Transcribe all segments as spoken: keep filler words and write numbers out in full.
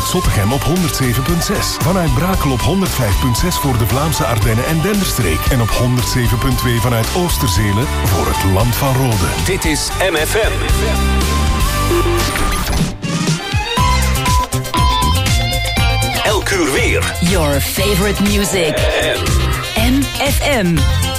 vanuit Zottegem op honderd zeven komma zes. Vanuit Brakel op honderd vijf komma zes voor de Vlaamse Ardennen en Denderstreek. En op honderd zeven komma twee vanuit Oosterzele voor het Land van Rode. Dit is M F M. Elk uur weer. Your favorite music. M F M.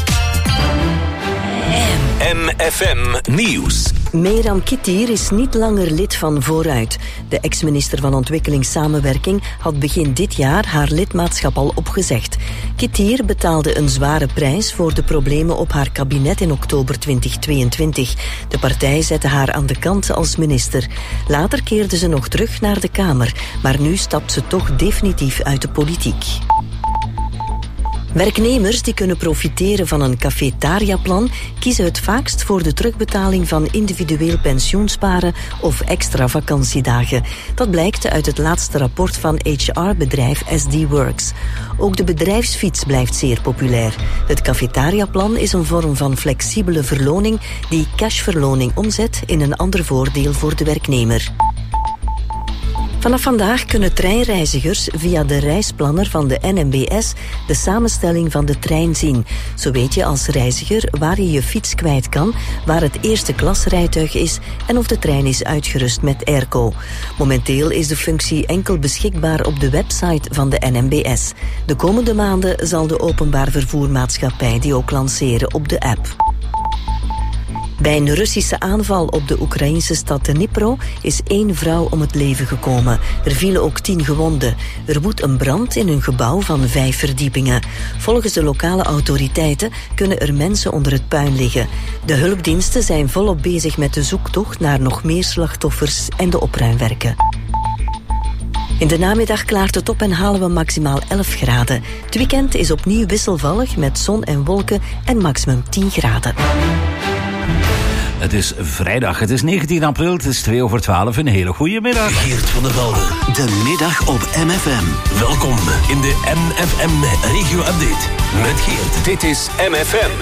M F M Nieuws. Mehran Kittir is niet langer lid van Vooruit. De ex-minister van Ontwikkelingssamenwerking had begin dit jaar haar lidmaatschap al opgezegd. Kittir betaalde een zware prijs voor de problemen op haar kabinet in oktober twintig tweeëntwintig. De partij zette haar aan de kant als minister. Later keerde ze nog terug naar de Kamer, maar nu stapt ze toch definitief uit de politiek. Werknemers die kunnen profiteren van een cafetariaplan kiezen het vaakst voor de terugbetaling van individueel pensioensparen of extra vakantiedagen. Dat blijkt uit het laatste rapport van H R-bedrijf S D Works. Ook de bedrijfsfiets blijft zeer populair. Het cafetariaplan is een vorm van flexibele verloning die cashverloning omzet in een ander voordeel voor de werknemer. Vanaf vandaag kunnen treinreizigers via de reisplanner van de N M B S de samenstelling van de trein zien. Zo weet je als reiziger waar je je fiets kwijt kan, waar het eerste klasrijtuig is en of de trein is uitgerust met airco. Momenteel is de functie enkel beschikbaar op de website van de N M B S. De komende maanden zal de openbaar vervoermaatschappij die ook lanceren op de app. Bij een Russische aanval op de Oekraïnse stad Dnipro is één vrouw om het leven gekomen. Er vielen ook tien gewonden. Er woedt een brand in een gebouw van vijf verdiepingen. Volgens de lokale autoriteiten kunnen er mensen onder het puin liggen. De hulpdiensten zijn volop bezig met de zoektocht naar nog meer slachtoffers en de opruimwerken. In de namiddag klaart het op en halen we maximaal elf graden. Het weekend is opnieuw wisselvallig met zon en wolken en maximum tien graden. Het is vrijdag, het is negentien april, het is twee over twaalf. Een hele goede middag. Geert van der Velde, de middag op M F M. Welkom in de M F M Regio Update met Geert. Dit is M F M.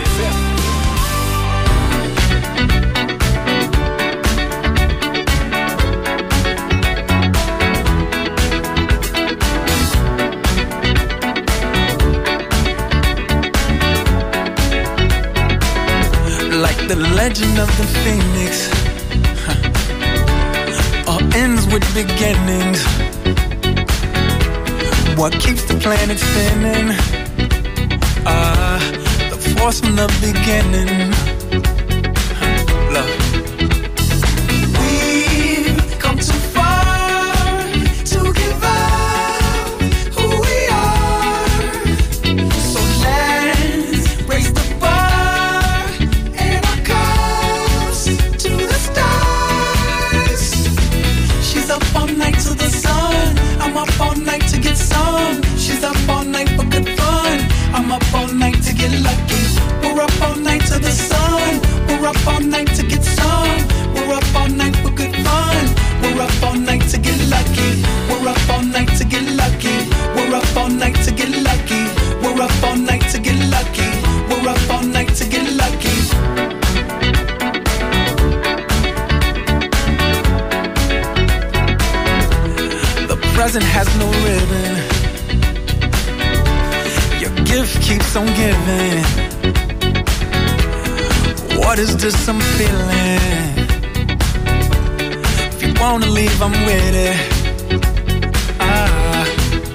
The legend of the phoenix huh. All ends with beginnings. What keeps the planet spinning? Ah, uh, the force from the beginning. Huh. Love. We've come too far to give up who we are. So let's raise the all night to get some. She's up all night for good fun. I'm up all night to get lucky. We're up all night to the sun. We're up all night to get some. We're up all night for good fun. We're up all night to get lucky. We're up all night to get lucky. We're up all night to get lucky. We're up all night to get lucky. We're up all night to get lucky. Present has no ribbon. Your gift keeps on giving. What is this I'm feeling? If you wanna leave, I'm with it. Ah.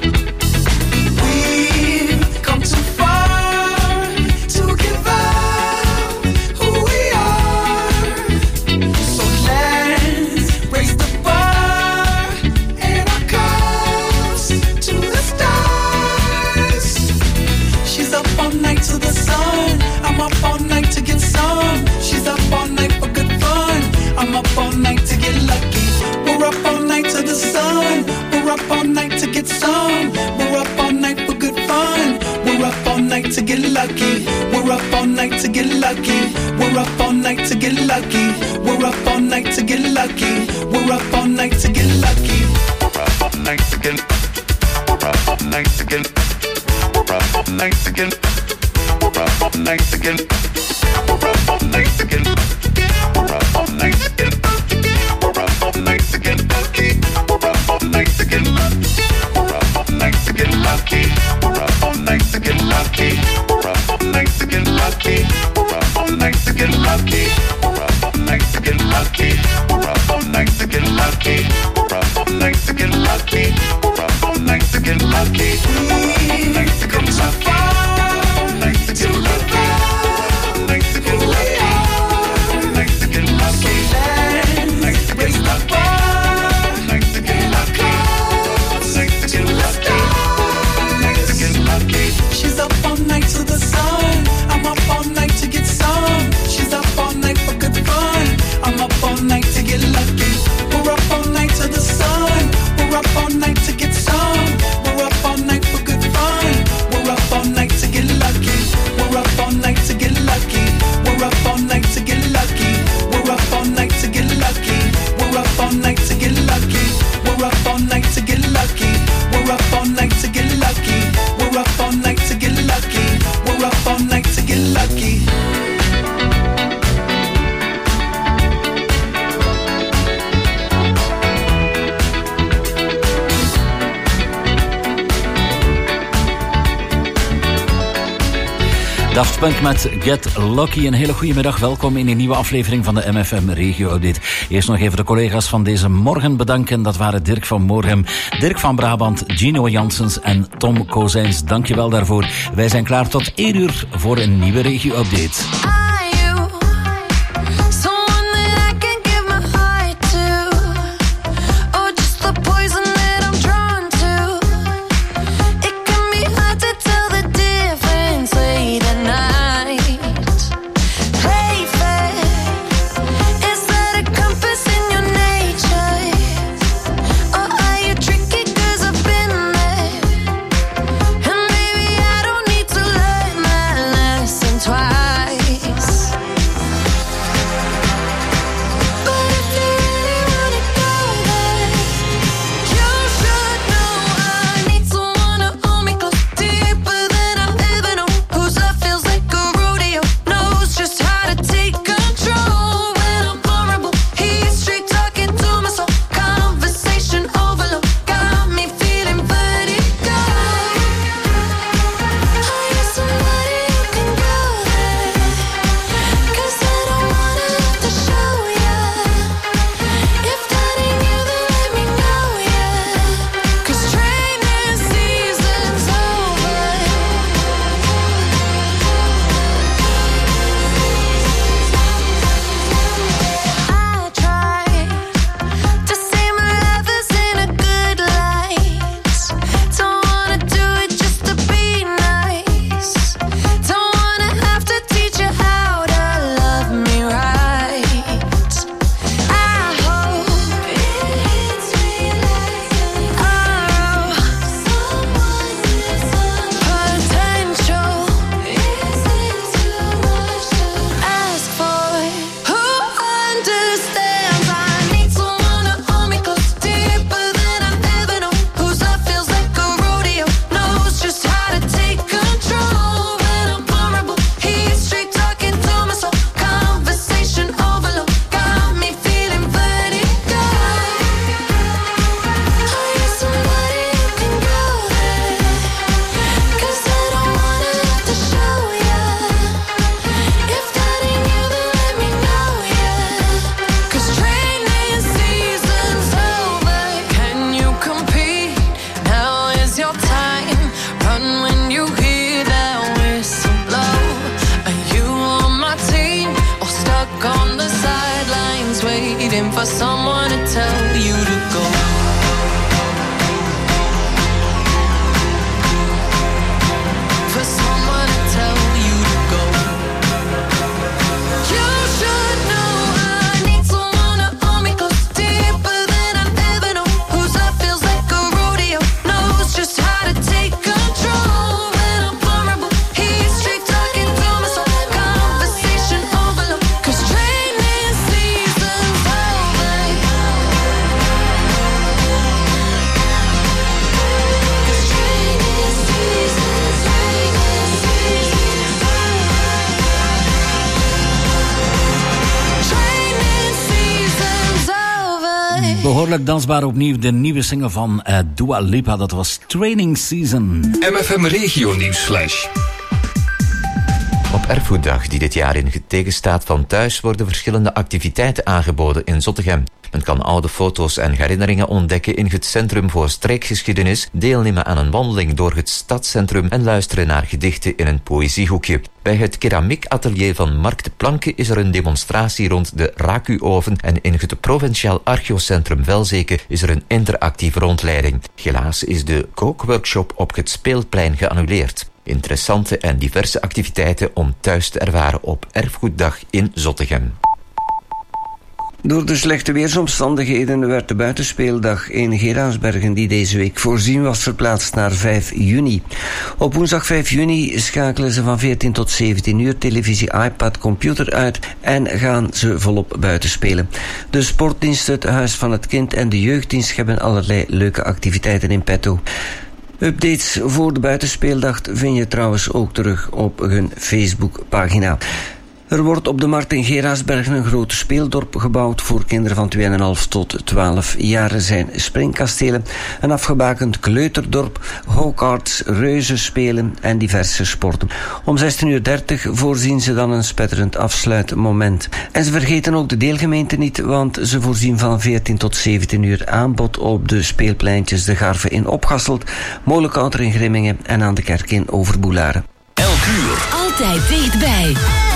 We've come too far to give up who we are. So let's raise the bar and our cups to the stars. She's up all night to the sun. I'm up all night to get some. She's up all night for good fun. I'm up all night to get lucky. We're up all night to the sun. We're up all night to get some. We're up all night for good fun. We're up all night to get lucky. We're up all night to get lucky. We're up all night to get lucky. We're up all night to get lucky. We're up all night to get lucky. We're up all night to get. We're up all night to get. We're up all night to get. We're up all night to get. We're up all night to get. We're up all night to get. We're up all night to get lucky. We're up all night to get lucky. lucky. We're up all night to get lucky. We're up all night to get lucky. We're up all night to get lucky. We're up all night to get lucky. Daft Punk met Get Lucky. Een hele goede middag. Welkom in een nieuwe aflevering van de M F M Regio Update. Eerst nog even de collega's van deze morgen bedanken. Dat waren Dirk van Moorhem, Dirk van Brabant, Gino Janssens en Tom Kozijns. Dankjewel daarvoor. Wij zijn klaar tot één uur voor een nieuwe Regio Update. Behoorlijk dansbaar opnieuw de nieuwe single van uh, Dua Lipa. Dat was Training Season. M F M Regio Nieuwsflash. Op Erfgoeddag, die dit jaar in het teken staat van thuis, worden verschillende activiteiten aangeboden in Zottegem. Men kan oude foto's en herinneringen ontdekken in het Centrum voor Streekgeschiedenis, deelnemen aan een wandeling door het stadscentrum en luisteren naar gedichten in een poëziehoekje. Bij het keramiekatelier van Mark de Planke is er een demonstratie rond de Raku-oven en in het Provinciaal Archeocentrum Velzeke is er een interactieve rondleiding. Helaas is de kookworkshop op het Speelplein geannuleerd. Interessante en diverse activiteiten om thuis te ervaren op Erfgoeddag in Zottegem. Door de slechte weersomstandigheden werd de buitenspeeldag in Geraardsbergen, die deze week voorzien was, verplaatst naar vijf juni. Op woensdag vijf juni schakelen ze van veertien tot zeventien uur televisie, iPad, computer uit en gaan ze volop buiten spelen. De sportdienst, het Huis van het Kind en de jeugddienst hebben allerlei leuke activiteiten in petto. Updates voor de buitenspeeldag vind je trouwens ook terug op hun Facebookpagina. Er wordt op de markt in Geraardsbergen een grote speeldorp gebouwd voor kinderen van twee komma vijf tot twaalf jaar. Er zijn springkastelen, een afgebakend kleuterdorp, go-karts, reuzenspelen en diverse sporten. Om zestien uur dertig voorzien ze dan een spetterend afsluitmoment. En ze vergeten ook de deelgemeente niet, want ze voorzien van veertien tot zeventien uur aanbod op de speelpleintjes De Garve in Opgasselt, Molenkouter in Grimmingen en aan de Kerk in Overboelaren. Elk uur. Altijd dichtbij.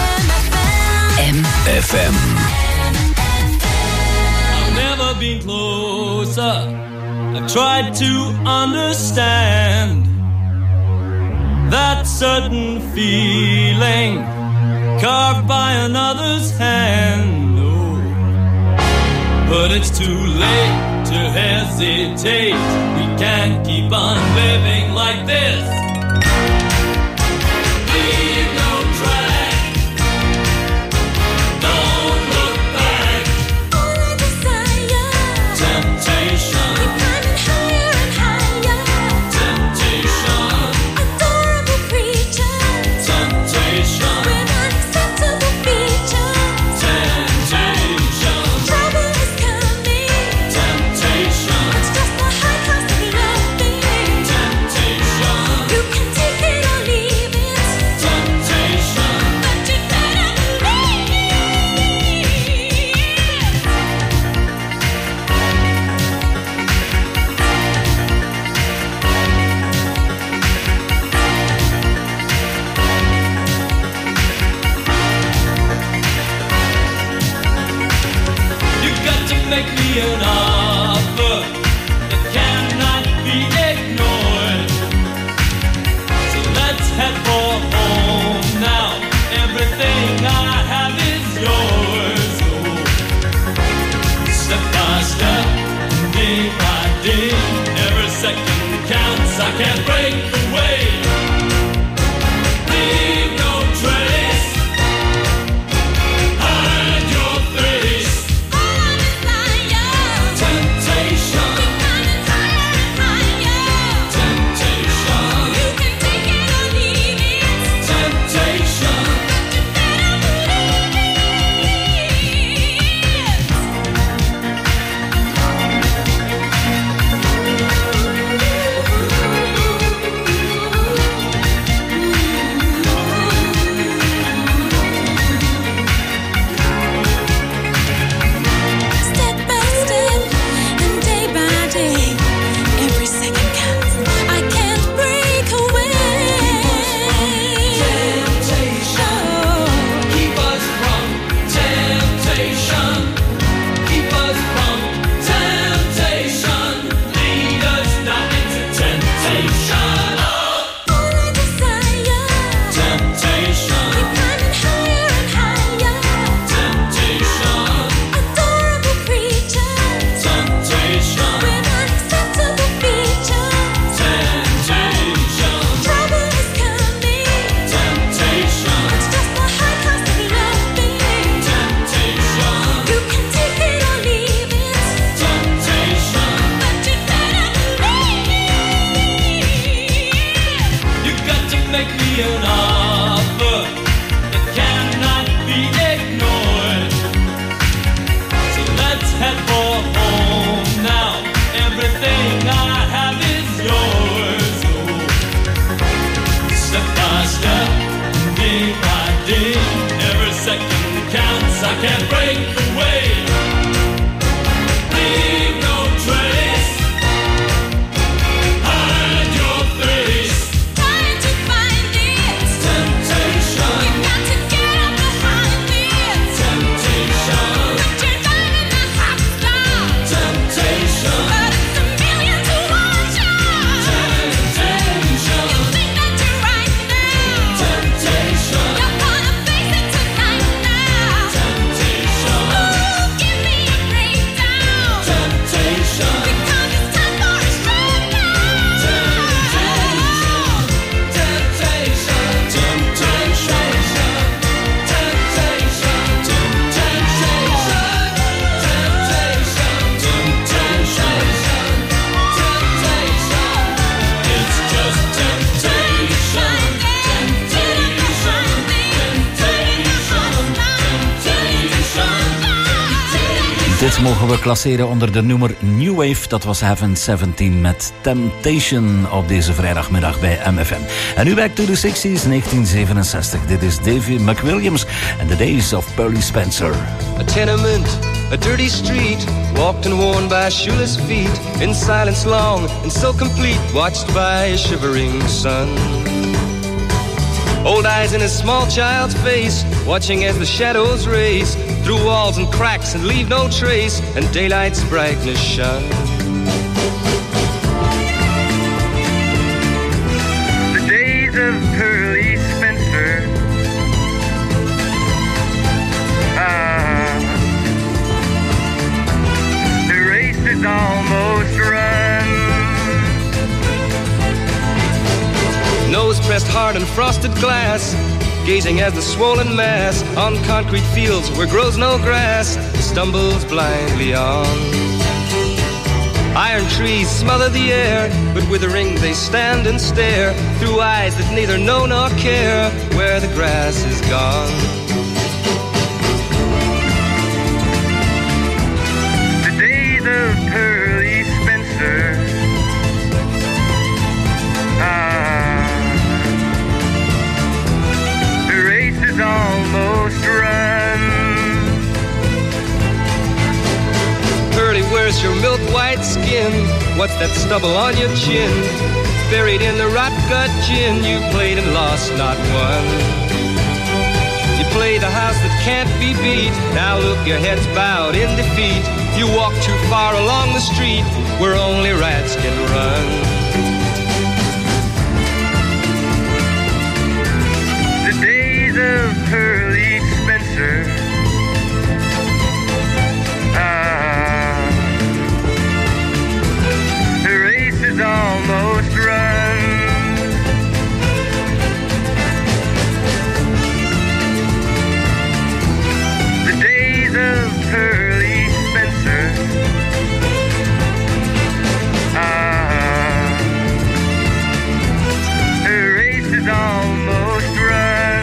M F M. I've never been closer. I've tried to understand that certain feeling carved by another's hand. Oh, but it's too late to hesitate. We can't keep on living like this. You Deze mogen we klasseren onder de noemer New Wave. Dat was Heaven zeventien met Temptation op deze vrijdagmiddag bij M F M. En nu back to the sixties, negentien zevenenzestig. Dit is Davy McWilliams and the Days of Pearly Spencer. A tenement, a dirty street, walked and worn by shoeless feet, in silence long and so complete, watched by a shivering sun. Old eyes in a small child's face, watching as the shadows race through walls and cracks and leave no trace, and daylight's brightness shone. The days of Pearly Spencer. Ah, the race is almost run. Nose pressed hard on frosted glass, gazing as the swollen mass on concrete fields where grows no grass stumbles blindly on. Iron trees smother the air, but withering they stand and stare through eyes that neither know nor care where the grass is gone. The days of Pearly Spencer. Ah, the race is almost run. Pearly, where's your milk white skin? What's that stubble on your chin? Buried in the rot gut gin, you played and lost, not won. You play the house that can't be beat. Now look, your head's bowed in defeat. You walk too far along the street where only rats can run. The days of Pearly Spencer. Ah, the race is almost run. The days of Pearly Spencer. Ah, the race is almost run.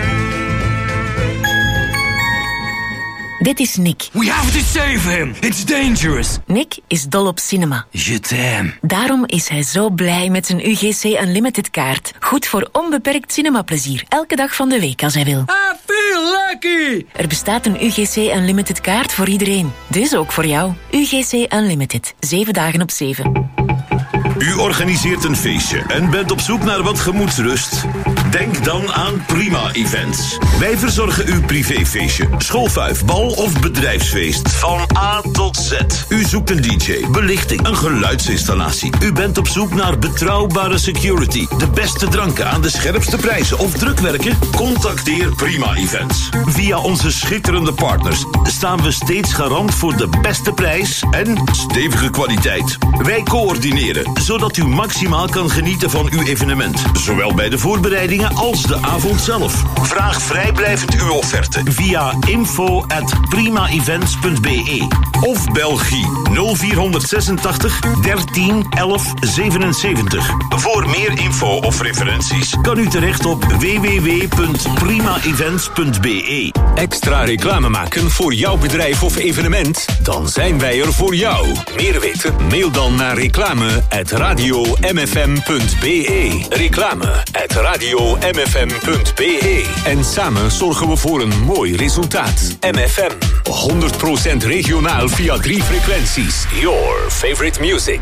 Dit is Nick. We have to save him. It's dangerous. Nick is dol op cinema. Je t'aime. Daarom is hij zo blij met zijn U G C Unlimited kaart. Goed voor onbeperkt cinemaplezier. Elke dag van de week als hij wil. I feel lucky. Er bestaat een U G C Unlimited kaart voor iedereen. Dus ook voor jou. U G C Unlimited. Zeven dagen op zeven. U organiseert een feestje en bent op zoek naar wat gemoedsrust? Denk dan aan Prima Events. Wij verzorgen uw privéfeestje, schoolfuif, bal of bedrijfsfeest. Van A tot Z. U zoekt een D J, belichting, een geluidsinstallatie. U bent op zoek naar betrouwbare security, de beste dranken aan de scherpste prijzen of drukwerken? Contacteer Prima Events. Via onze schitterende partners staan we steeds garant voor de beste prijs en stevige kwaliteit. Wij coördineren, zodat u maximaal kan genieten van uw evenement. Zowel bij de voorbereidingen als de avond zelf. Vraag vrijblijvend uw offerte via info at primaevents punt b e of Belgie nul vier zesentachtig dertien elf zevenenzeventig. Voor meer info of referenties kan u terecht op w w w punt primaevents punt b e. Extra reclame maken voor jouw bedrijf of evenement? Dan zijn wij er voor jou. Meer weten? Mail dan naar reclame at radio m f m punt b e. Reclame at radio m f m punt b e. En samen zorgen we voor een mooi resultaat. M F M, honderd procent regionaal via drie frequenties. Your favorite music.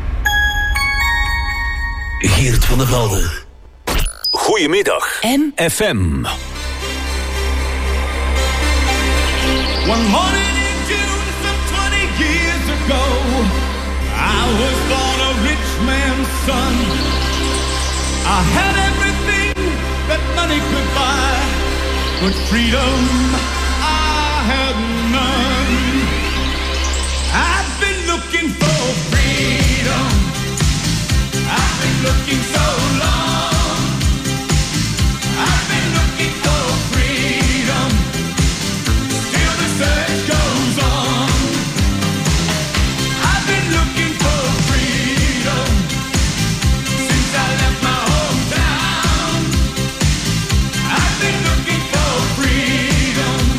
Geert van der Velde. Goedemiddag. M F M. One morning in June, some twenty years ago, I was born a rich man's son. I had everything that money could buy, but freedom I had none. I've been looking for freedom. I've been looking so long. I've been looking for freedom. Still the search goes on. I've been looking for freedom since I left my hometown. I've been looking for freedom.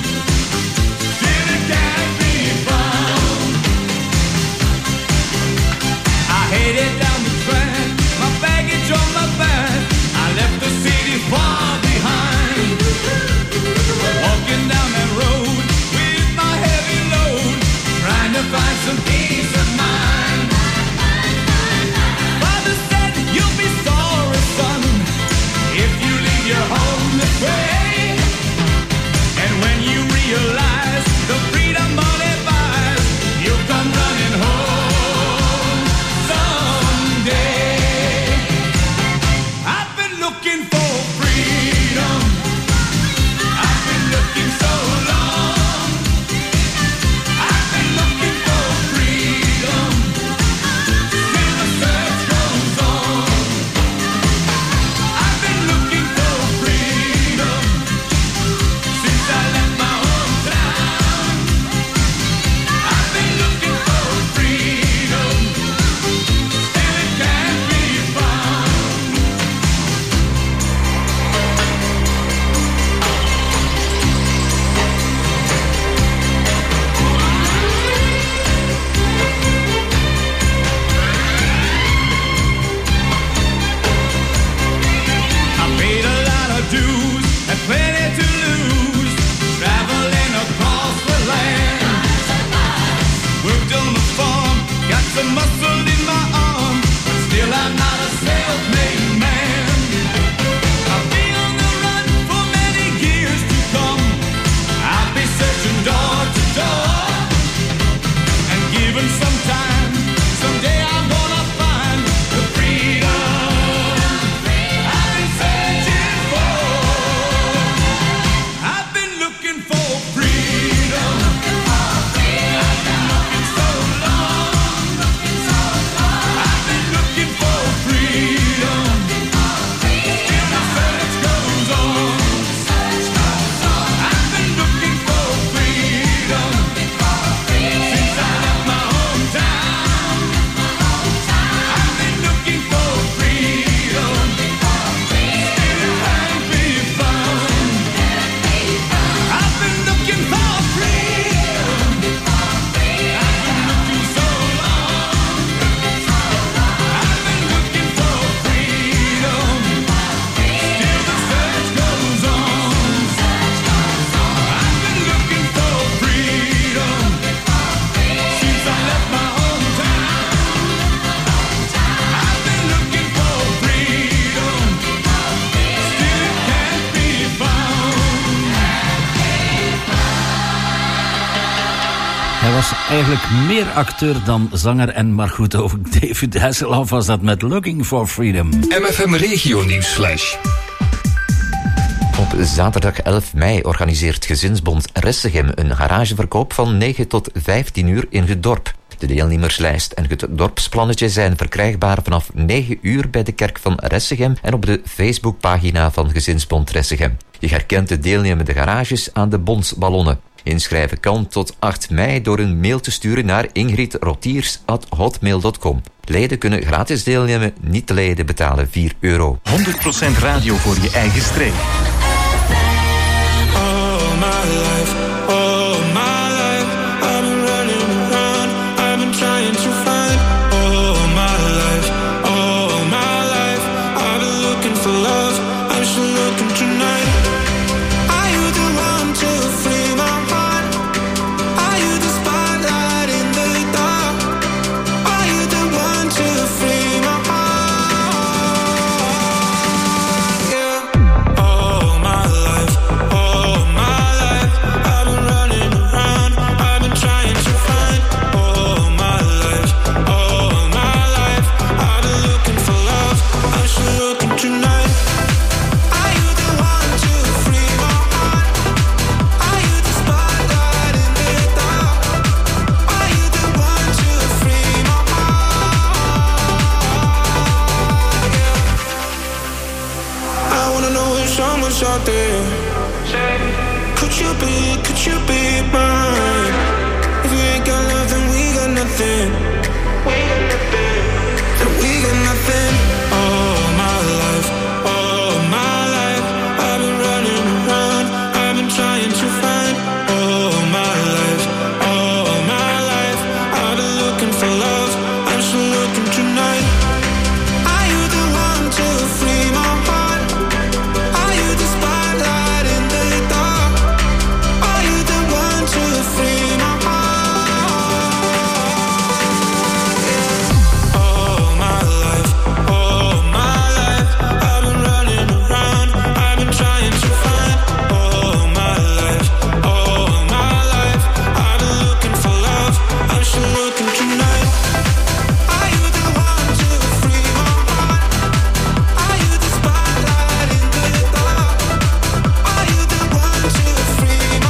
Eigenlijk meer acteur dan zanger en maar goed, ook David Hasselhoff was dat met Looking for Freedom. M F M Regio Nieuwsflash. Op zaterdag elf mei organiseert Gezinsbond Ressegem een garageverkoop van negen tot vijftien uur in het dorp. De deelnemerslijst en het dorpsplannetje zijn verkrijgbaar vanaf negen uur bij de kerk van Ressegem en op de Facebookpagina van Gezinsbond Ressegem. Je herkent de deelnemende garages aan de bondsballonnen. Inschrijven kan tot acht mei door een mail te sturen naar ingrid rotiers at hotmail dot com. Leden kunnen gratis deelnemen, niet-leden betalen vier euro. honderd procent radio voor je eigen streek. All my life, all my life, I've been running around, I've been trying to find. All my life, all my life, I've been looking for love, I'm still looking tonight. Are you the one to free my heart? Are you the spotlight in the dark? Are you the one to free my heart? Yeah. All my life, all my life, I've been running around, I've been trying to find. All my life, all my life, I've been looking for love, I'm still looking tonight. Are you the one to free my heart? Are you the spotlight in the dark? Are you the one to free my heart? Yeah. I wanna know if someone's out there. Could you be, could you be mine? If we ain't got love, then we got nothing. Then we got nothing. All my life, all my life, I've been running around, I've been trying to find. All my life, all my life, I've been looking for love, I'm still looking tonight. Are you the one to free my heart? Are you the spotlight in the dark? Are you the one to free my heart? Yeah. All my life, all my life, I've been running around, I've been trying to find. All my life, all my life, I've been looking for love, I'm still looking tonight. Are you the one to free my heart? Are you the spotlight in the dark? Are you the one to free my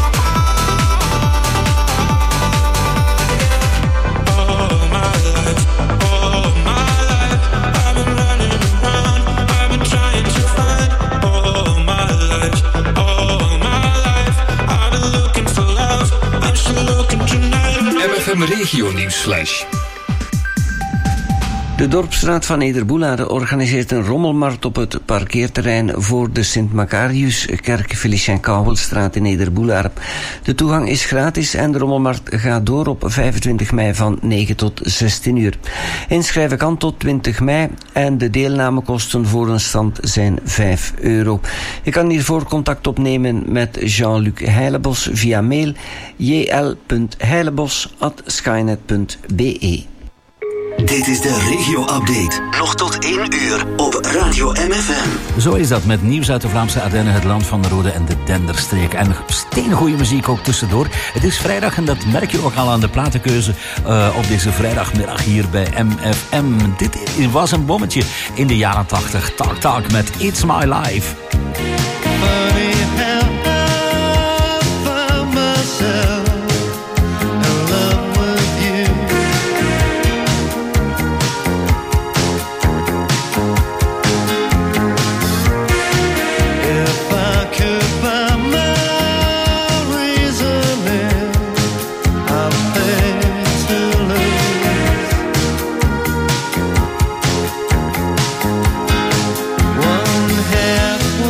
heart? All my life, all my life, I've been running around, I've been trying to find. All my life, all my life, I've been looking for love, I'm still looking tonight. M F M Regio Nieuwsflash. De Dorpsraad van Nederboelare organiseert een rommelmarkt op het parkeerterrein voor de Sint-Macariuskerk Felicien-Kouwelstraat in Nederboelare. De toegang is gratis en de rommelmarkt gaat door op vijfentwintig mei van negen tot zestien uur. Inschrijven kan tot twintig mei en de deelnamekosten voor een stand zijn vijf euro. Je kan hiervoor contact opnemen met Jean-Luc Heilebos via mail j l punt heilebos at skynet punt b e. Dit is de regio-update. Nog tot één uur op Radio M F M. Zo is dat met nieuws uit de Vlaamse Ardennen, het land van de Rode en de Denderstreek. En steengoeie muziek ook tussendoor. Het is vrijdag en dat merk je ook al aan de platenkeuze uh, op deze vrijdagmiddag hier bij M F M. Dit was een bommetje in de jaren tachtig. Talk Talk met It's My Life. One half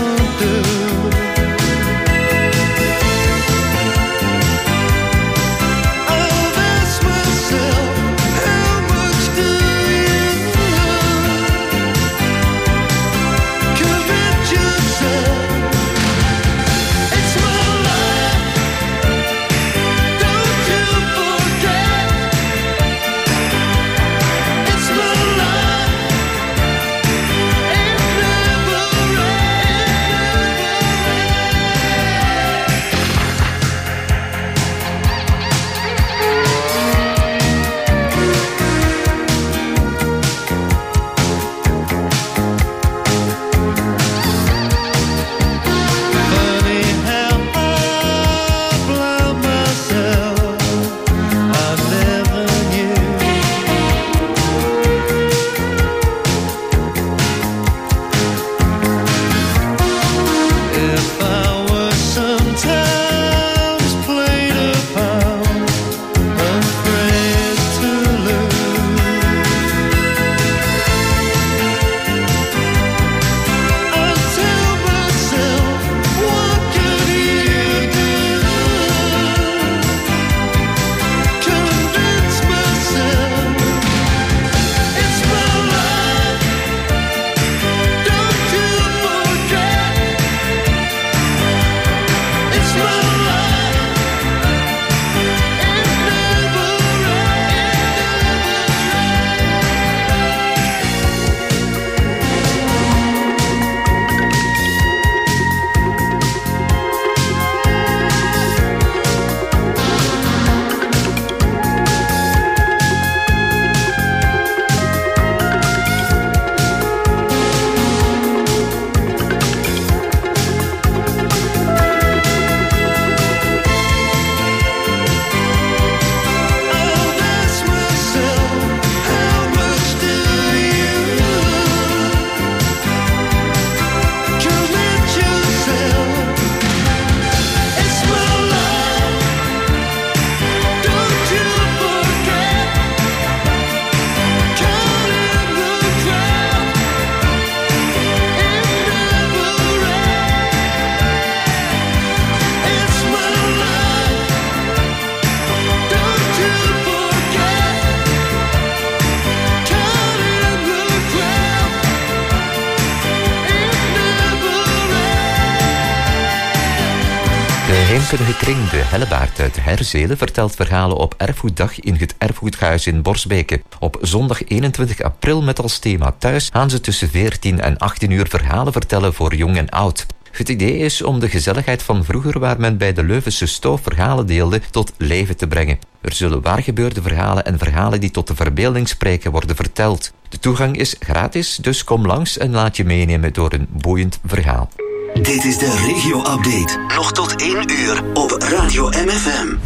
Heemkundige Kring de Hellebaard uit Herzelen vertelt verhalen op Erfgoeddag in het Erfgoedhuis in Borsbeke. Op zondag eenentwintig april met als thema thuis gaan ze tussen veertien en achttien uur verhalen vertellen voor jong en oud. Het idee is om de gezelligheid van vroeger, waar men bij de Leuvense stoof verhalen deelde, tot leven te brengen. Er zullen waargebeurde verhalen en verhalen die tot de verbeelding spreken worden verteld. De toegang is gratis, dus kom langs en laat je meenemen door een boeiend verhaal. Dit is de regio-update. Nog tot één uur op Radio M F M.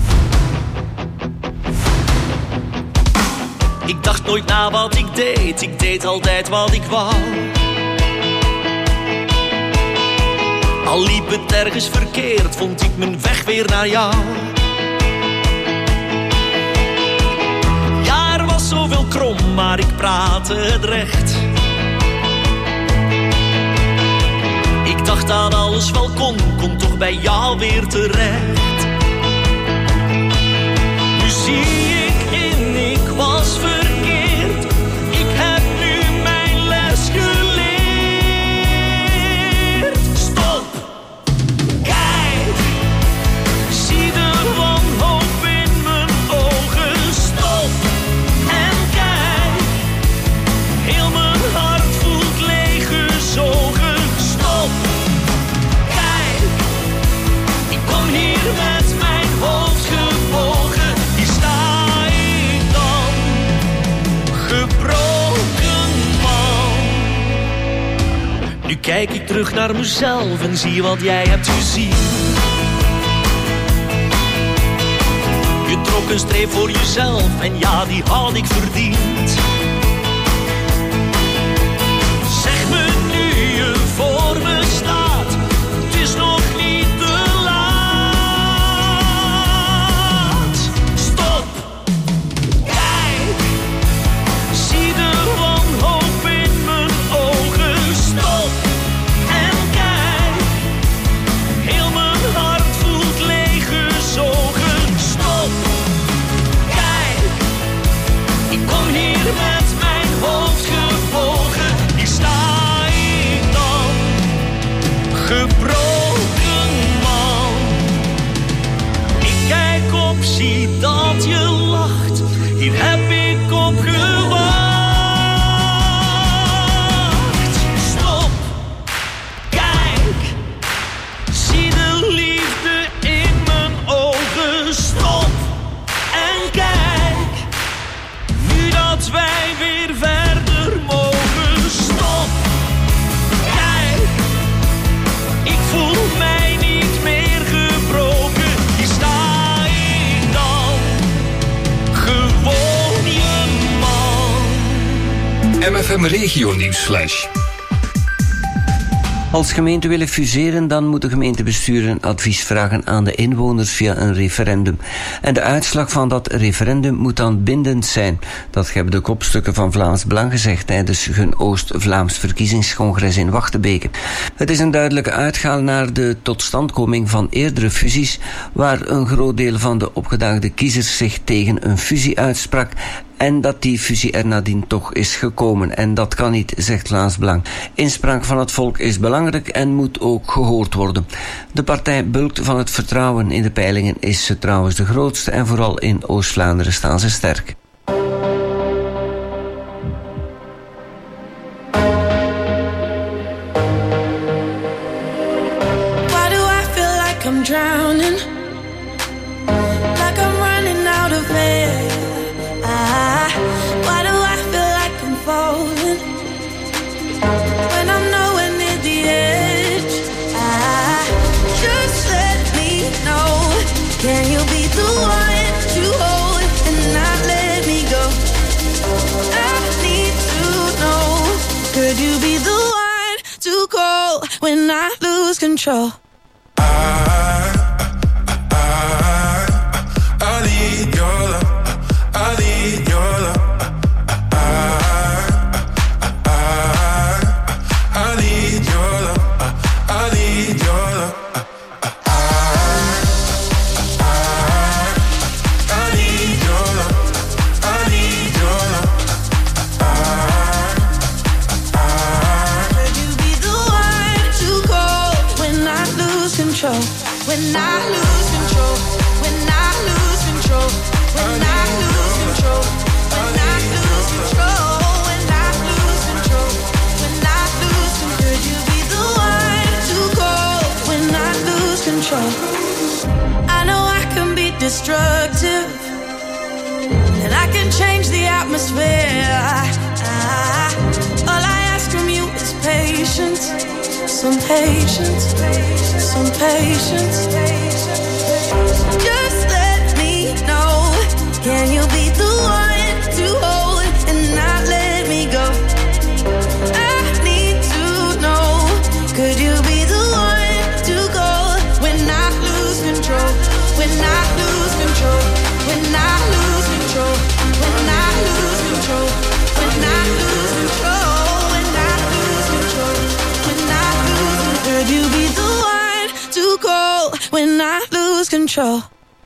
Ik dacht nooit na wat ik deed, ik deed altijd wat ik wou. Al liep het ergens verkeerd, vond ik mijn weg weer naar jou. Ja, er was zoveel krom, maar ik praatte het recht. Ik dacht dat alles wel kon, kon toch bij jou weer terecht. Nu zie ik in, ik was verkeerd. Ik heb nu mijn les geleerd. Stop, kijk, zie de wanhoop in mijn ogen. Stop en kijk, heel mijn hart voelt lege zogen. Stop, kijk, ik kom hier met mijn hoofd gebogen. Hier sta ik dan, gebroken man. Nu kijk ik terug naar mezelf en zie wat jij hebt gezien. Je trok een streep voor jezelf en ja, die had ik verdiend. Zeg me nu je voor me staat, het is nog niet te laat. Stop, kijk, zie de wanhoop in mijn ogen. Stop en kijk, heel mijn hart voelt lege zogen. Stop, kijk, ik kom hier met mijn hoofd gebogen. Hier sta ik dan, gebroken man. Ik kijk op, zie dat je lacht. Hier heb ik op gewacht. Stop, kijk, zie de liefde in mijn ogen. Stop en kijk, nu dat wij weer verder mogen. Stop, kijk, ik voel mij niet meer gebroken. Hier sta ik dan, gewoon je man. M F M Regio Nieuwsflash. Als gemeenten willen fuseren, dan moeten gemeentebesturen advies vragen aan de inwoners via een referendum. En de uitslag van dat referendum moet dan bindend zijn. Dat hebben de kopstukken van Vlaams Belang gezegd tijdens hun Oost-Vlaams verkiezingscongres in Wachtebeke. Het is een duidelijke uitgaan naar de totstandkoming van eerdere fusies, waar een groot deel van de opgedaagde kiezers zich tegen een fusie uitsprak. En dat die fusie er nadien toch is gekomen. En dat kan niet, zegt Vlaams Belang. Inspraak van het volk is belangrijk en moet ook gehoord worden. De partij bulkt van het vertrouwen. In de peilingen is ze trouwens de grootste en vooral in Oost-Vlaanderen staan ze sterk. Why do I feel like I'm drowning? Like I'm running out of air. Ah, why do I feel like I'm falling when I'm nowhere near the edge? Ah, just let me know. Can you be the one to hold and not let me go? I need to know. Could you be the one to call when I lose control? I, I, I need your love. I need your love. I, I, I need your love. I need your love. I, I need your love. I need your love. Could you be the one to call when I lose control? When I lose some patience, some patience. Just let me know, can you be the one to hold and not let me go? I need to know, could you be the one to go when I lose control? When I lose control, when I lose control, when I lose control, when I lose control, when I lose control, when I lose control. Could you be the one to go when I lose control?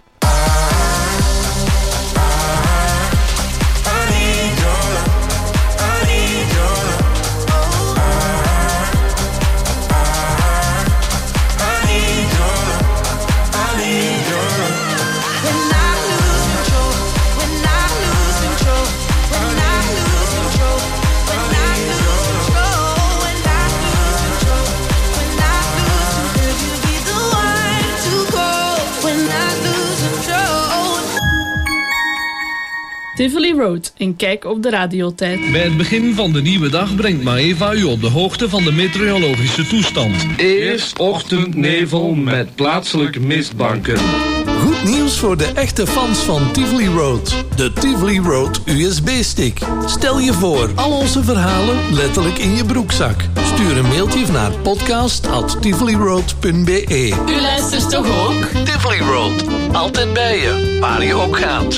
Tivoli Road, een kijk op de radiotijd. Bij het begin van de nieuwe dag brengt Maeva u op de hoogte van de meteorologische toestand. Eerst ochtendnevel met plaatselijke mistbanken. Goed nieuws voor de echte fans van Tivoli Road. De Tivoli Road U S B-stick. Stel je voor, al onze verhalen letterlijk in je broekzak. Stuur een mailtje naar podcast at tivoliroad punt b e. U luistert toch ook? Tivoli Road, altijd bij je, waar je ook gaat.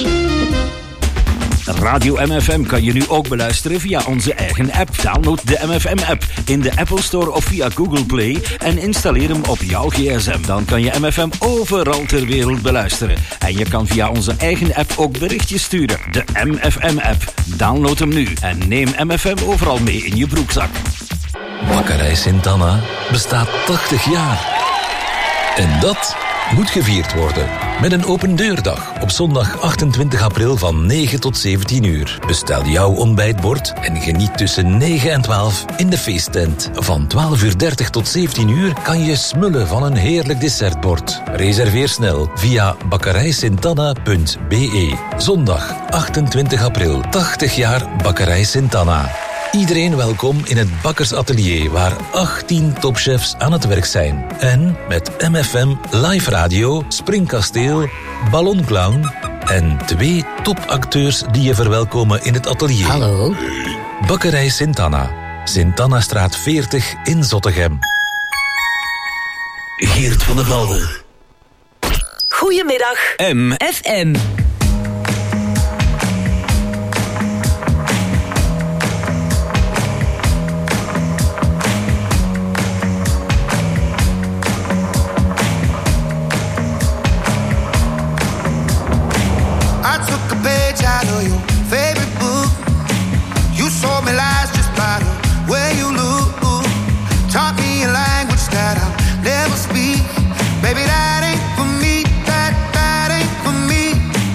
Radio M F M kan je nu ook beluisteren via onze eigen app. Download de M F M-app in de Apple Store of via Google Play en installeer hem op jouw gsm. Dan kan je M F M overal ter wereld beluisteren. En je kan via onze eigen app ook berichtjes sturen. De M F M-app. Download hem nu en neem M F M overal mee in je broekzak. Bakkerij Sint-Anna bestaat tachtig jaar. En dat moet gevierd worden. Met een opendeurdag op zondag achtentwintig april van negen tot zeventien uur. Bestel jouw ontbijtbord en geniet tussen negen en twaalf in de feesttent. Van twaalf uur dertig tot zeventien uur kan je smullen van een heerlijk dessertbord. Reserveer snel via bakkerij sint anna punt b e. Zondag achtentwintig april, tachtig jaar Bakkerij Sint-Anna. Iedereen welkom in het bakkersatelier waar achttien topchefs aan het werk zijn. En met M F M, live radio, springkasteel, ballonclown en twee topacteurs die je verwelkomen in het atelier. Hallo. Bakkerij Sint-Anna. Sint-Annastraat veertig in Zottegem. Geert van der Velde. Goedemiddag. M. F M. Out of your favorite book, you sold me lies just by the way you look. Taught me a language that I'll never speak. Baby, that ain't for me. That that ain't for me.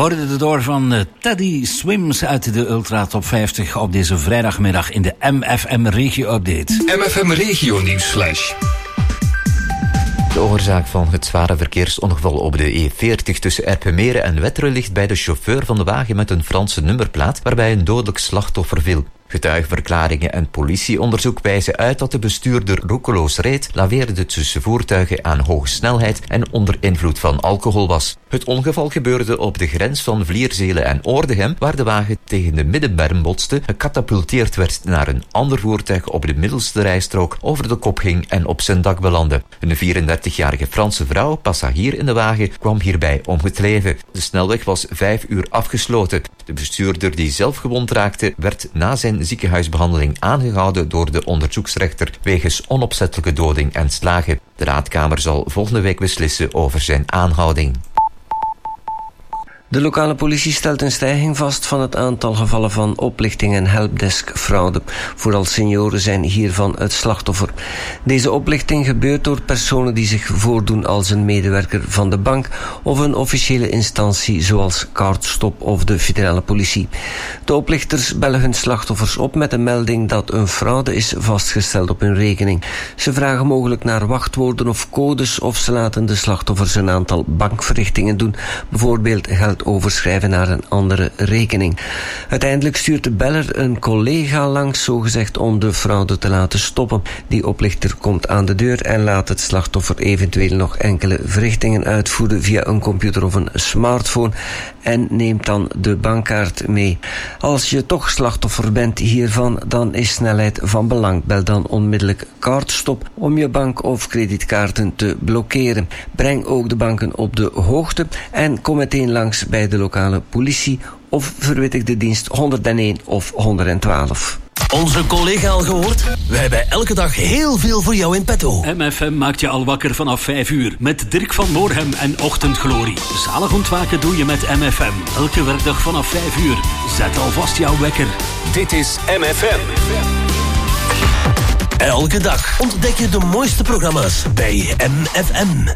hoorden de door van uh, Teddy Swims uit de Ultra Top vijftig op deze vrijdagmiddag in de M F M Regio Update. M F M Regio Nieuws Flash. De oorzaak van het zware verkeersongeval op de E veertig tussen Erpenmeren en Wetteren ligt bij de chauffeur van de wagen met een Franse nummerplaat waarbij een dodelijk slachtoffer viel. Getuigenverklaringen en politieonderzoek wijzen uit dat de bestuurder roekeloos reed, laveerde tussen voertuigen aan hoge snelheid en onder invloed van alcohol was. Het ongeval gebeurde op de grens van Vlierzelen en Oordegem, waar de wagen tegen de middenberm botste, gecatapulteerd werd naar een ander voertuig op de middelste rijstrook, over de kop ging en op zijn dak belandde. Een vierendertigjarige Franse vrouw, passagier in de wagen, kwam hierbij om het leven. De snelweg was vijf uur afgesloten. De bestuurder die zelf gewond raakte, werd na zijn ziekenhuisbehandeling aangehouden door de onderzoeksrechter wegens onopzettelijke doding en slagen. De raadkamer zal volgende week beslissen over zijn aanhouding. De lokale politie stelt een stijging vast van het aantal gevallen van oplichting en helpdesk-fraude. Vooral senioren zijn hiervan het slachtoffer. Deze oplichting gebeurt door personen die zich voordoen als een medewerker van de bank of een officiële instantie zoals Kaartstop of de federale politie. De oplichters bellen hun slachtoffers op met een melding dat een fraude is vastgesteld op hun rekening. Ze vragen mogelijk naar wachtwoorden of codes of ze laten de slachtoffers een aantal bankverrichtingen doen, bijvoorbeeld geld overschrijven naar een andere rekening. Uiteindelijk stuurt de beller een collega langs, zogezegd om de fraude te laten stoppen. Die oplichter komt aan de deur en laat het slachtoffer eventueel nog enkele verrichtingen uitvoeren via een computer of een smartphone en neemt dan de bankkaart mee. Als je toch slachtoffer bent hiervan, dan is snelheid van belang. Bel dan onmiddellijk Kaartstop om je bank- of kredietkaarten te blokkeren. Breng ook de banken op de hoogte en kom meteen langs bij de lokale politie of verwittig de dienst honderdéén of honderdtwaalf. Onze collega al gehoord? Wij hebben elke dag heel veel voor jou in petto. M F M maakt je al wakker vanaf vijf uur. Met Dirk van Moorhem en Ochtendglorie. Zalig ontwaken doe je met M F M. Elke werkdag vanaf vijf uur. Zet alvast jouw wekker. Dit is M F M. Elke dag ontdek je de mooiste programma's bij M F M.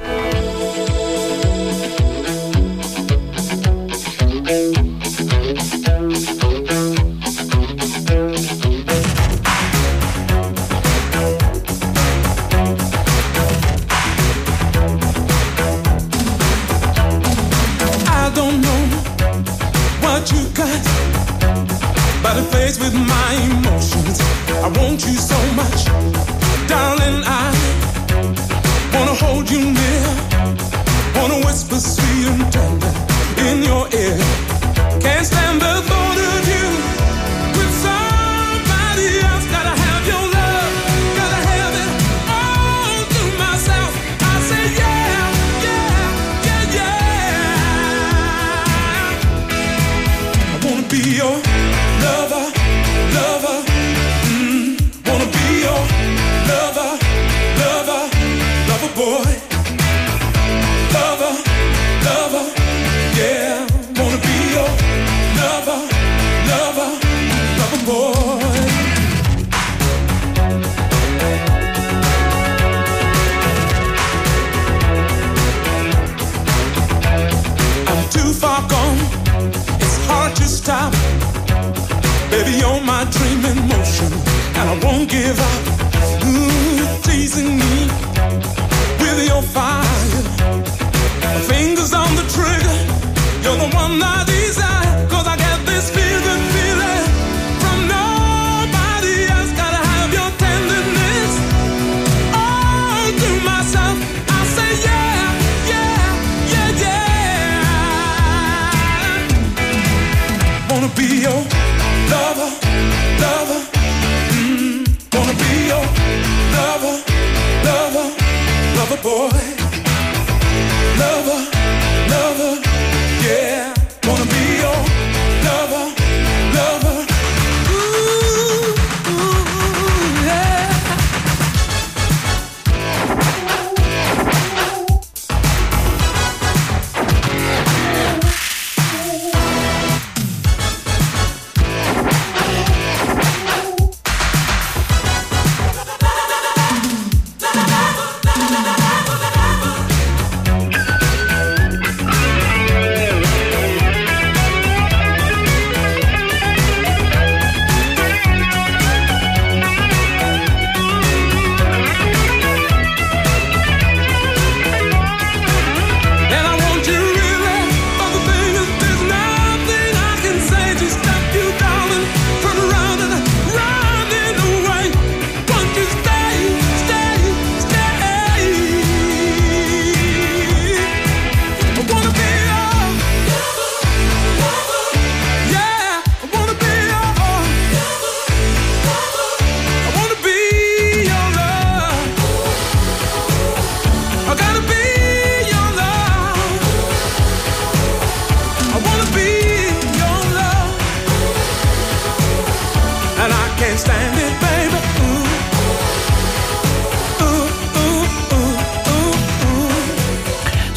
Faced with my emotions, I want you so much, darling. I wanna hold you near, wanna whisper sweet and tender in your ear. Can't stand the thought of you with somebody else. Gotta have your love, gotta have it all to myself. I say yeah, yeah, yeah, yeah. I wanna be your lover. Lover, mm, wanna be your lover, lover, lover boy. Lover, lover, yeah, wanna be your lover, lover, lover boy. I'm too far gone, it's hard to stop. Baby, you're my dream in motion, and I won't give up. Ooh, teasing me with your fire. My fingers on the trigger, you're the one I desire. Cause I get this feeling, feeling from nobody else. Gotta have your tenderness all to myself. I say yeah, yeah, yeah, yeah. Wanna be your lover, lover, mm, wanna be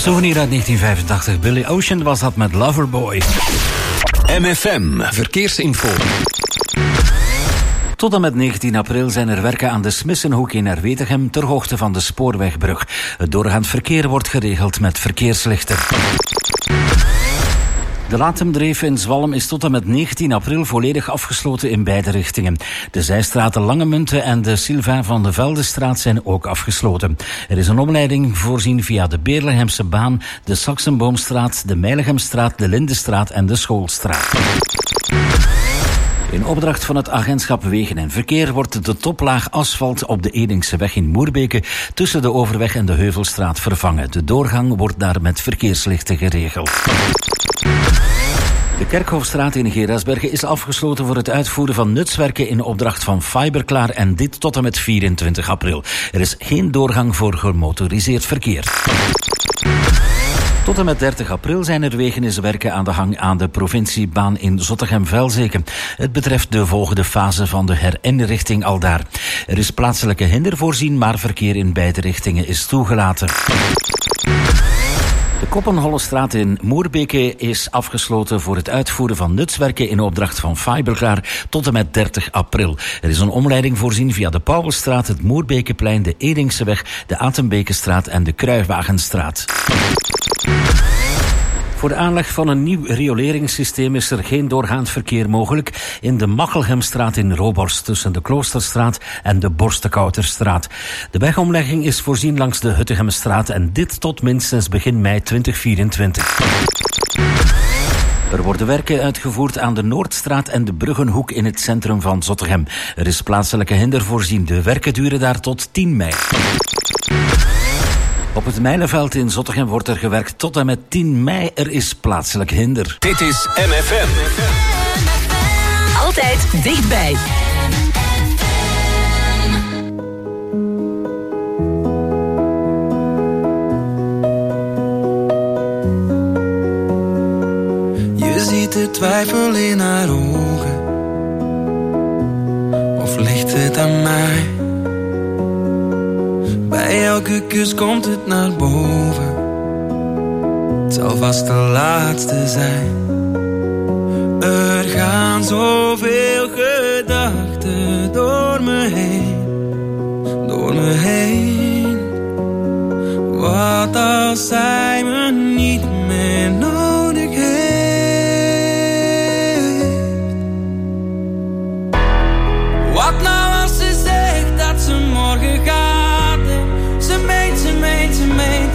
Souvenir uit negentien vijfentachtig. Billy Ocean was dat met Loverboy. M F M. Verkeersinfo. Tot en met negentien april zijn er werken aan de Smissenhoek in Erwetegem ter hoogte van de spoorwegbrug. Het doorgaand verkeer wordt geregeld met verkeerslichten. De Latemdreef in Zwalm is tot en met negentien april volledig afgesloten in beide richtingen. De zijstraten Langemunten en de Sylvain van de Veldestraat zijn ook afgesloten. Er is een omleiding voorzien via de Beerlegemse baan, de Saxenboomstraat, de Meiligemstraat, de Lindenstraat en de Schoolstraat. In opdracht van het agentschap Wegen en Verkeer wordt de toplaag asfalt op de Edingseweg in Moerbeke tussen de Overweg en de Heuvelstraat vervangen. De doorgang wordt daar met verkeerslichten geregeld. De Kerkhofstraat in Gerasbergen is afgesloten voor het uitvoeren van nutswerken in opdracht van Fiberklaar en dit tot en met vierentwintig april. Er is geen doorgang voor gemotoriseerd verkeer. Tot en met dertig april zijn er wegeniswerken aan de gang aan de provinciebaan in Zottegem-Velzeke. Het betreft de volgende fase van de herinrichting aldaar. Er is plaatselijke hinder voorzien, maar verkeer in beide richtingen is toegelaten. De Koppenhollestraat in Moerbeke is afgesloten voor het uitvoeren van nutswerken in opdracht van Fiberklaar tot en met dertig april. Er is een omleiding voorzien via de Pauwelstraat, het Moerbekeplein, de Edingseweg, de Atembekenstraat en de Kruiwagenstraat. Voor de aanleg van een nieuw rioleringssysteem is er geen doorgaand verkeer mogelijk in de Machelgemstraat in Roborst tussen de Kloosterstraat en de Borstekouterstraat. De wegomlegging is voorzien langs de Huttegemstraat en dit tot minstens begin mei tweeduizend vierentwintig. Er worden werken uitgevoerd aan de Noordstraat en de Bruggenhoek in het centrum van Zottegem. Er is plaatselijke hinder voorzien. De werken duren daar tot tien mei. Op het Mijlenveld in Zottegem wordt er gewerkt tot en met tien mei. Er is plaatselijk hinder. Dit is M F M. Altijd dichtbij. Je ziet de twijfel in haar ogen. Of ligt het aan mij? Bij elke kus komt het naar boven. Het zal vast de laatste zijn. Er gaan zoveel gedachten door me heen. Door me heen. Wat als zij me niet meer nodig heeft? Wat nou als ze zegt dat ze morgen gaat? Ze meent, ze meent, ze meent.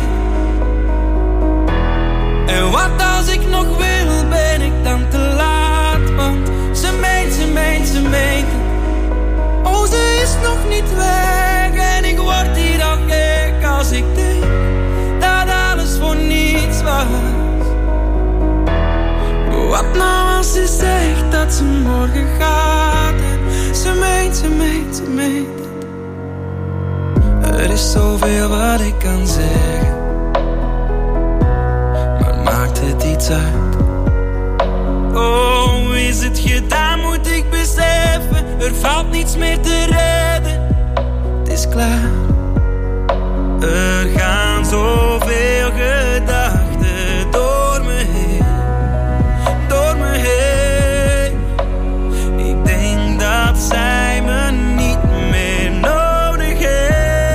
En wat als ik nog wil, ben ik dan te laat? Want ze meent, ze meent, ze meent. Oh, ze is nog niet weg. En ik word hier al gek als ik denk dat alles voor niets was. Wat nou als ze zegt dat ze morgen gaat? En ze meent, ze meent, ze meent. Er is zoveel wat ik kan zeggen, maar maakt het iets uit? Oh, is het gedaan, moet ik beseffen. Er valt niets meer te redden. Het is klaar. Er gaan zoveel gedachten door me heen. Door me heen. Ik denk dat zij me niet meer nodig heeft.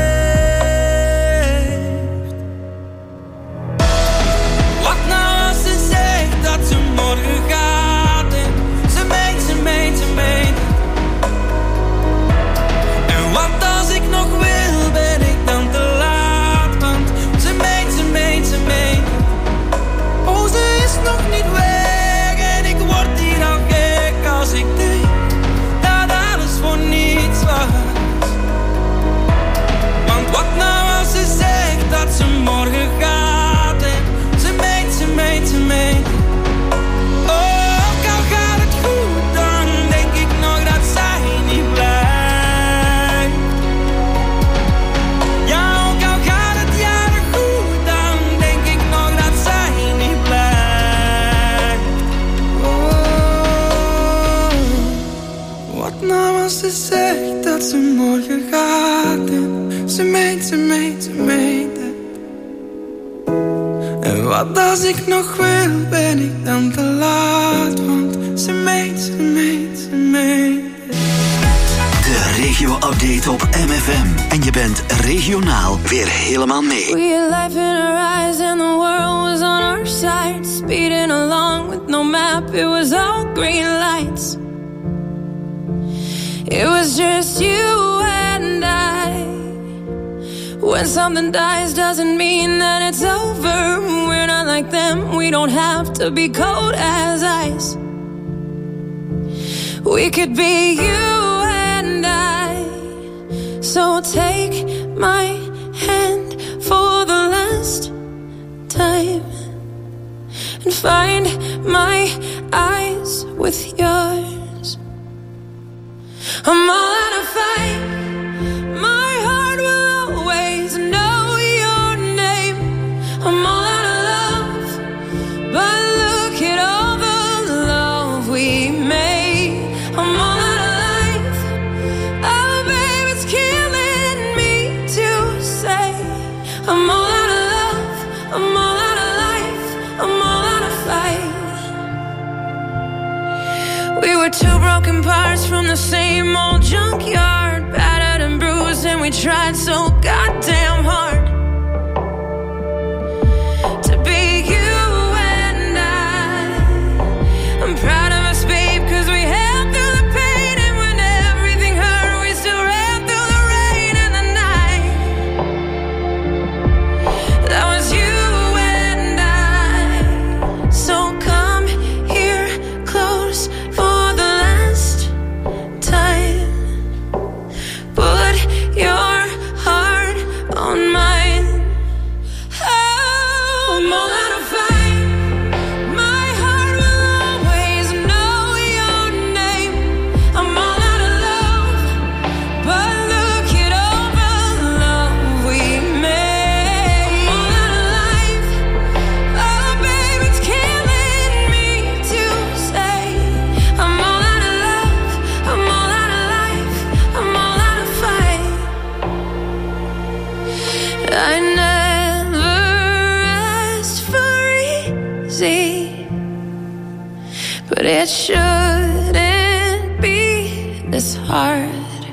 Morgen gaat en ze meent, ze meent, ze meent. Oh, ook al gaat het goed, dan denk ik nog dat zij niet blijft. Ja, ook al gaat het jaren goed, dan denk ik nog dat zij niet blijft. Oh, wat nou als ze zegt dat ze morgen gaat en ze meent, ze meent, ze meent. Wat als ik nog wil, ben ik dan te laat? Want ze meent, ze meent, ze meent. De regio-update op M F M. En je bent regionaal weer helemaal mee. We had life in our eyes and the world was on our side. Speeding along with no map, it was all green lights. It was just you and I. When something dies doesn't mean that it's over. We're not like them, we don't have to be cold as ice. We could be you and I. So take my hand for the last time and find my eyes with yours. I'm all out of fight. My heart will always know your name. I'm all out of love, but look at all the love we made. I'm all out of life. Oh, babe, it's killing me to say. I'm all out of love. I'm all out of life. I'm all out of fight. We were two broken parts from the same old junkyard, battered and bruised, and we tried so goddamn hard to be you and I. I'm proud of us, babe, cause we held through the pain, and when everything hurt, we still ran through the rain and the night. That was you and I. So come here close for the last time. Put your heart on mine. Oh, I'm all out of fight. My heart will always know your name. I'm all out of love, but look at all the love we made. I'm all out of life. Oh, babe, it's killing me to say. I'm all out of love. I'm all out of life. I'm all out of fight. I never asked for easy, but it shouldn't be this hard.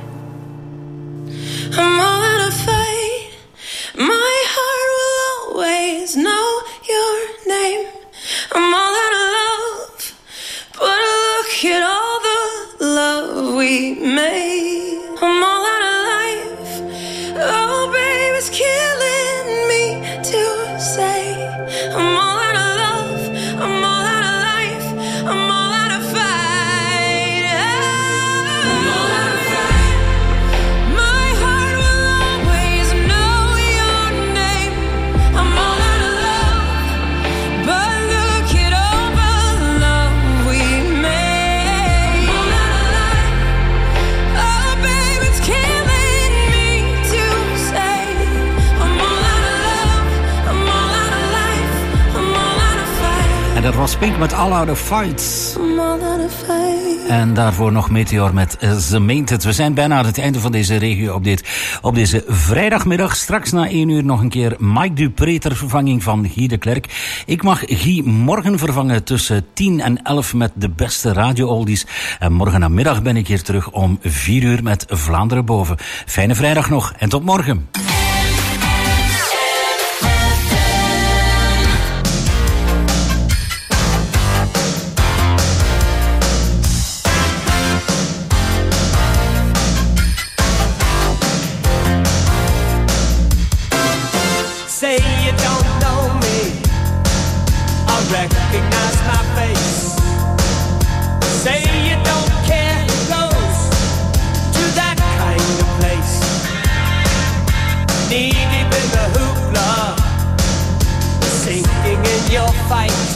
I'm all out of fight. My heart will always know your name. I'm all out of love, but look at all the love we made. I'm all out of life. Oh, babe, it's killing me to say. I'm all out of love. I'm all out of life. I'm all out of fight. I'm all out of fight. My heart will always know your name. I'm all out of love, but look at all the love we made. I'm all out of life. Oh, babe, it's killing me to say. I'm all out of love. I'm all out of life. I'm all out of fight. En dat was Pink met All Out of Fights. I'm all out of fight. En daarvoor nog Meteor met uh, Ze Meent Het. We zijn bijna aan het einde van deze regio-update. Op deze vrijdagmiddag, straks na één uur nog een keer Mike Dupré ter vervanging van Guy de Klerk. Ik mag Guy morgen vervangen tussen tien en elf met de beste radio-oldies. En morgen namiddag ben ik hier terug om vier uur met Vlaanderen boven. Fijne vrijdag nog en tot morgen. Say you don't know me, I recognize my face. Say you don't care who goes to that kind of place. Knee deep in the hoopla, sinking in your fight.